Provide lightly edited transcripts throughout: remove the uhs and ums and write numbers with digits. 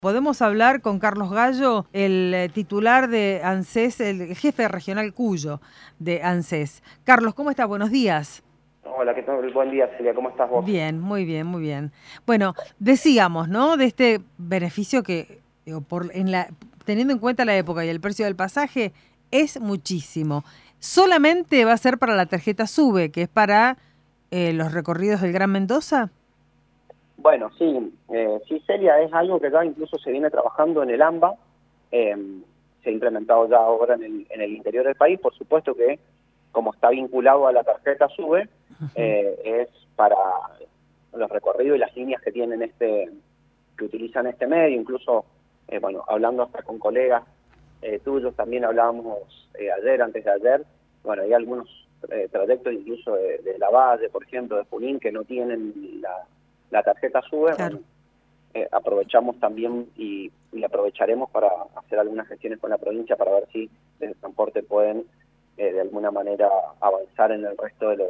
Podemos hablar con Carlos Gallo, el titular de ANSES, el jefe regional Cuyo de ANSES. Carlos, ¿cómo está? Buenos días. Hola, ¿qué tal? Buen día, Celia. ¿Cómo estás vos? Bien, muy bien, muy bien. Bueno, decíamos, ¿no? De este beneficio que, digo, teniendo en cuenta la época y el precio del pasaje, es muchísimo. ¿Solamente va a ser para la tarjeta SUBE, que es para los recorridos del Gran Mendoza? Bueno, sí, Celia, es algo que ya incluso se viene trabajando en el AMBA, eh, se ha implementado ya ahora en el interior del país. Por supuesto que, como está vinculado a la tarjeta SUBE, es para los recorridos y las líneas que utilizan este medio. Incluso, bueno, hablando hasta con colegas tuyos, también hablábamos ayer, antes de ayer. Bueno, hay algunos trayectos incluso de La Valle, por ejemplo, de Junín, que no tienen la tarjeta SUBE. Claro. Bueno, aprovechamos también y aprovecharemos para hacer algunas gestiones con la provincia para ver si el transporte pueden de alguna manera avanzar en el resto de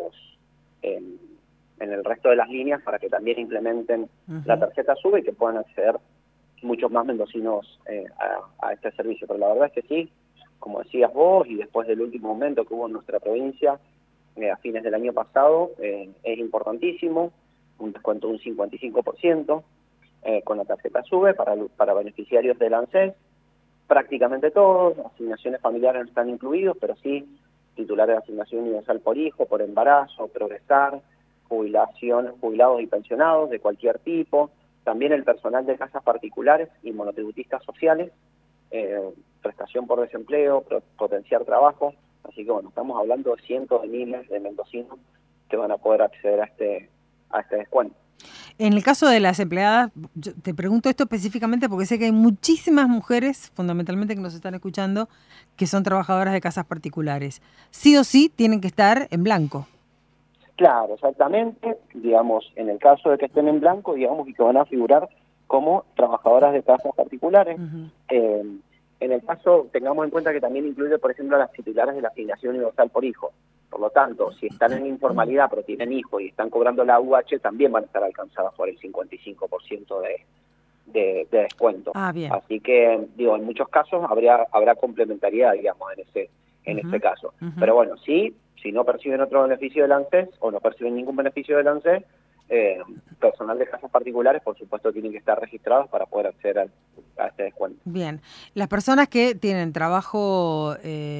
en el resto de las líneas para que también implementen la tarjeta SUBE y que puedan acceder muchos más mendocinos a este servicio. Pero la verdad es que sí, como decías vos, y después del último momento que hubo en nuestra provincia a fines del año pasado, es importantísimo, un descuento de un 55% con la tarjeta SUBE para beneficiarios del ANSES. Prácticamente todos, asignaciones familiares no están incluidos, pero sí titulares de asignación universal por hijo, por embarazo, progresar, jubilados y pensionados de cualquier tipo, también el personal de casas particulares y monotributistas sociales, prestación por desempleo, potenciar trabajo. Así que bueno, estamos hablando de cientos de miles de mendocinos que van a poder acceder a este descuento. En el caso de las empleadas, yo te pregunto esto específicamente porque sé que hay muchísimas mujeres, fundamentalmente que nos están escuchando, que son trabajadoras de casas particulares. Sí o sí tienen que estar en blanco. Claro, exactamente. Digamos, en el caso de que estén en blanco, digamos, y que van a figurar como trabajadoras de casas particulares. En el caso, tengamos en cuenta que también incluye, por ejemplo, a las titulares de la asignación universal por hijo. Por lo tanto, si están en informalidad pero tienen hijos y están cobrando la UH, también van a estar alcanzadas por el 55% de descuento. Ah, bien. Así que, digo, en muchos casos habrá complementariedad, digamos, en este caso. Pero bueno, sí, si no perciben otro beneficio del ANSES o no perciben ningún beneficio del ANSES, personal de casas particulares, por supuesto, tienen que estar registrados para poder acceder a este descuento. Bien. Las personas que tienen trabajo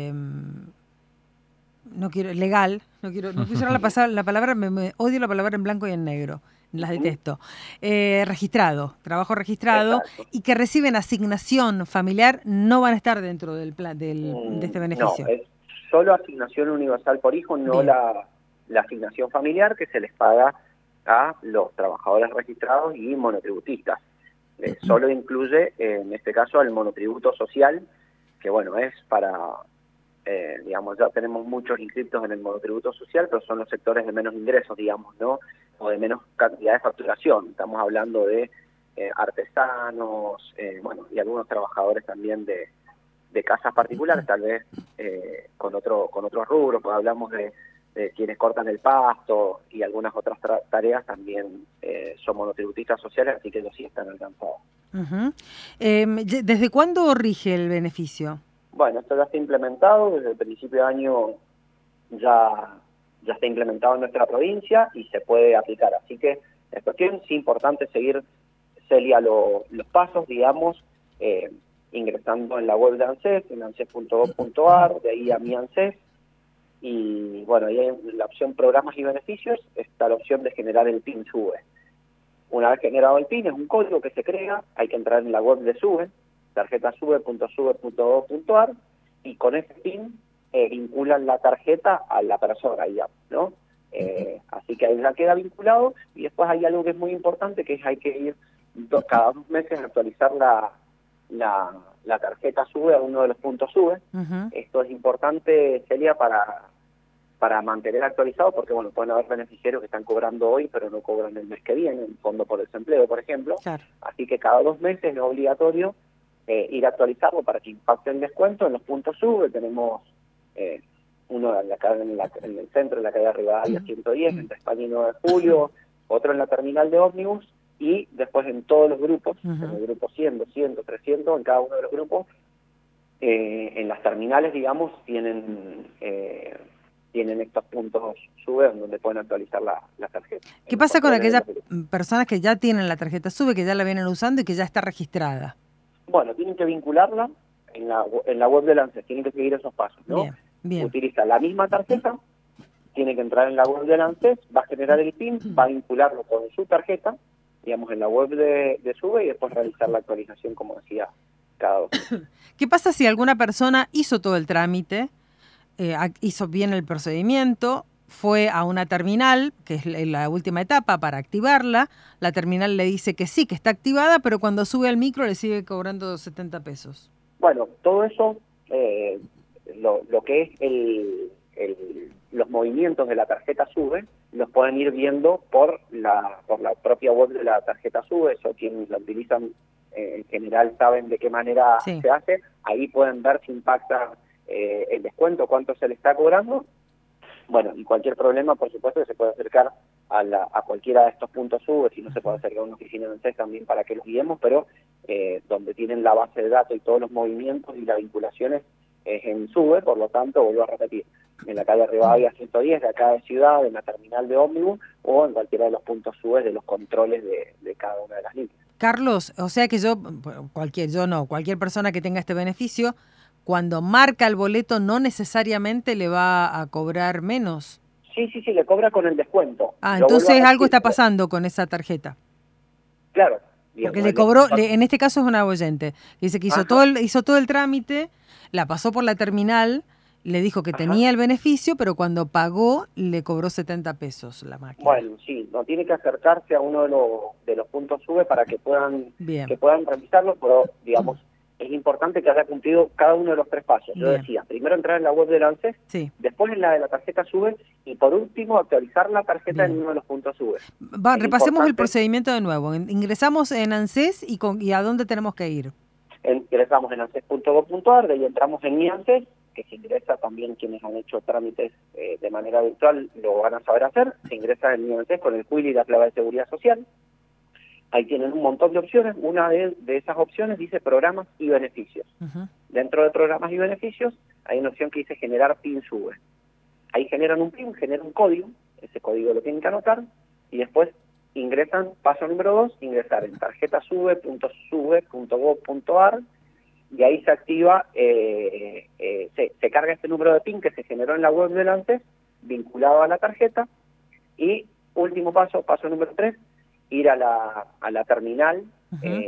legal, no quiero usar la palabra, me odio la palabra en blanco y en negro, las detesto. Trabajo registrado, Exacto. y que reciben asignación familiar no van a estar dentro del plan de este No, beneficio. es solo asignación universal por hijo, no Bien. la asignación familiar que se les paga a los trabajadores registrados y monotributistas. Solo incluye, en este caso, el monotributo social, que bueno, es para, digamos, ya tenemos muchos inscriptos en el monotributo social, pero son los sectores de menos ingresos, digamos, ¿no? O de menos cantidad de facturación. Estamos hablando de artesanos, bueno, y algunos trabajadores también de casas particulares, tal vez con otros rubros, pues hablamos de quienes cortan el pasto y algunas otras tareas también son monotributistas sociales, así que ellos sí están alcanzados. ¿Desde cuándo rige el beneficio? Bueno, esto ya está implementado, desde el principio de año ya está implementado en nuestra provincia y se puede aplicar, así que es cuestión, sí, importante seguir, Celia, los pasos, digamos, ingresando en la web de ANSES, en anses.gov.ar, de ahí a mi ANSES, y bueno, ahí hay la opción programas y beneficios, está la opción de generar el PIN SUBE. Una vez generado el PIN, es un código que se crea, hay que entrar en la web de SUBE, tarjetasube.sube.gov.ar, y con ese PIN vinculan la tarjeta a la persona, digamos, ¿no? Así que ahí ya queda vinculado, y después hay algo que es muy importante, que es hay que ir cada 2 meses a actualizar la tarjeta SUBE a uno de los puntos SUBE. Esto es importante, Celia, para mantener actualizado, porque bueno, pueden haber beneficiarios que están cobrando hoy, pero no cobran el mes que viene, el fondo por desempleo, por ejemplo. Claro. Así que cada 2 meses es obligatorio ir a actualizarlo para que impacte el descuento en los puntos SUBE. Tenemos uno en el centro, en la calle Rivadavia 110, entre España y 9 de Julio, otro en la terminal de ómnibus, y después en todos los grupos, Ujú. en el grupo 100, 200, 300, en cada uno de los grupos, en las terminales, digamos, tienen estos puntos SUBE donde pueden actualizar la tarjeta. ¿Qué En los pasa con controles de aquellas los grupos. personas que ya tienen la tarjeta SUBE, que ya la vienen usando y que ya está registrada? Bueno, tienen que vincularla en la web del ANSES, tienen que seguir esos pasos, ¿no? Bien, bien. Utiliza la misma tarjeta, tiene que entrar en la web del ANSES, va a generar el PIN, va a vincularlo con su tarjeta, digamos, en la web de SUBE y después realizar la actualización, como decía, cada 2 meses. ¿Qué pasa si alguna persona hizo todo el trámite, hizo bien el procedimiento, fue a una terminal, que es la última etapa para activarla, la terminal le dice que sí, que está activada, pero cuando sube al micro le sigue cobrando 70 pesos? Bueno, todo eso, lo que es los movimientos de la tarjeta SUBE, los pueden ir viendo por la propia web de la tarjeta SUBE, eso quienes la utilizan en general saben de qué manera Sí. se hace, ahí pueden ver si impacta el descuento, cuánto se le está cobrando. Bueno, y cualquier problema, por supuesto, que se puede acercar a cualquiera de estos puntos SUBE, si no se puede acercar a una oficina de ANSES también para que los guiemos, pero donde tienen la base de datos y todos los movimientos y las vinculaciones es en SUBE, por lo tanto, vuelvo a repetir, en la calle Rivadavia 110 de acá de Ciudad, en la terminal de ómnibus o en cualquiera de los puntos SUBE de los controles de cada una de las líneas. Carlos, o sea que cualquier persona que tenga este beneficio, cuando marca el boleto no necesariamente le va a cobrar menos. Sí, le cobra con el descuento. Ah, Lo vuelvo a entonces algo repetir, está pero, pasando con esa tarjeta. claro. Porque digamos, le cobró, en este caso es una oyente, dice que hizo Ajá. hizo todo el trámite, la pasó por la terminal, le dijo que Ajá. tenía el beneficio, pero cuando pagó le cobró 70 pesos la máquina. Bueno, sí, no tiene que acercarse a uno de los puntos SUBE para que puedan Bien. revisarlo, pero digamos, es importante que haya cumplido cada uno de los 3 pasos. Yo Bien. decía, primero entrar en la web del ANSES, Sí. después en la de la tarjeta SUBE y por último actualizar la tarjeta Bien. en uno de los puntos SUBE. Repasemos el procedimiento de nuevo. Ingresamos en ANSES y ¿a dónde tenemos que ir? Ingresamos en anses.gov.ar, de ahí entramos en Mi ANSES, que se ingresa también quienes han hecho trámites de manera virtual lo van a saber hacer. Se ingresa en Mi ANSES con el CUIL y la clave de seguridad social. Ahí tienen un montón de opciones. Una de esas opciones dice programas y beneficios. Uh-huh. Dentro de programas y beneficios hay una opción que dice generar PIN SUBE. Ahí generan un PIN, generan un código, ese código lo tienen que anotar y después ingresan, paso número 2, ingresar en tarjetasube.sube.gov.ar y ahí se activa, se carga este número de PIN que se generó en la web del ANSES, vinculado a la tarjeta, y último paso, paso número 3, ir a la terminal, Uh-huh.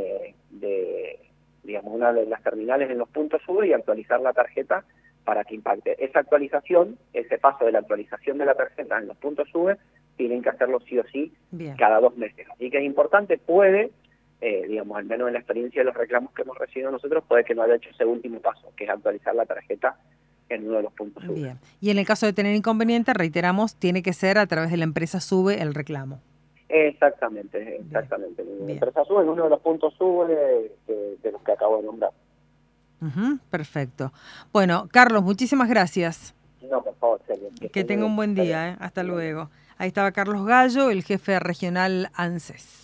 digamos, una de las terminales en los puntos SUBE y actualizar la tarjeta para que impacte. Esa actualización, ese paso de la actualización de la tarjeta en los puntos SUBE, tienen que hacerlo sí o sí. Bien. Cada 2 meses. Así que es importante, digamos, al menos en la experiencia de los reclamos que hemos recibido nosotros, puede que no haya hecho ese último paso, que es actualizar la tarjeta en uno de los puntos SUBE. Bien. Y en el caso de tener inconveniente, reiteramos, tiene que ser a través de la empresa SUBE el reclamo. Exactamente. Bien. En la empresa SUBE, en uno de los puntos SUBE de los que acabo de nombrar. Uh-huh. Perfecto. Bueno, Carlos, muchísimas gracias. No, por favor, Celia. Que tenga un buen día. Hasta luego. Ahí estaba Carlos Gallo, el jefe regional ANSES.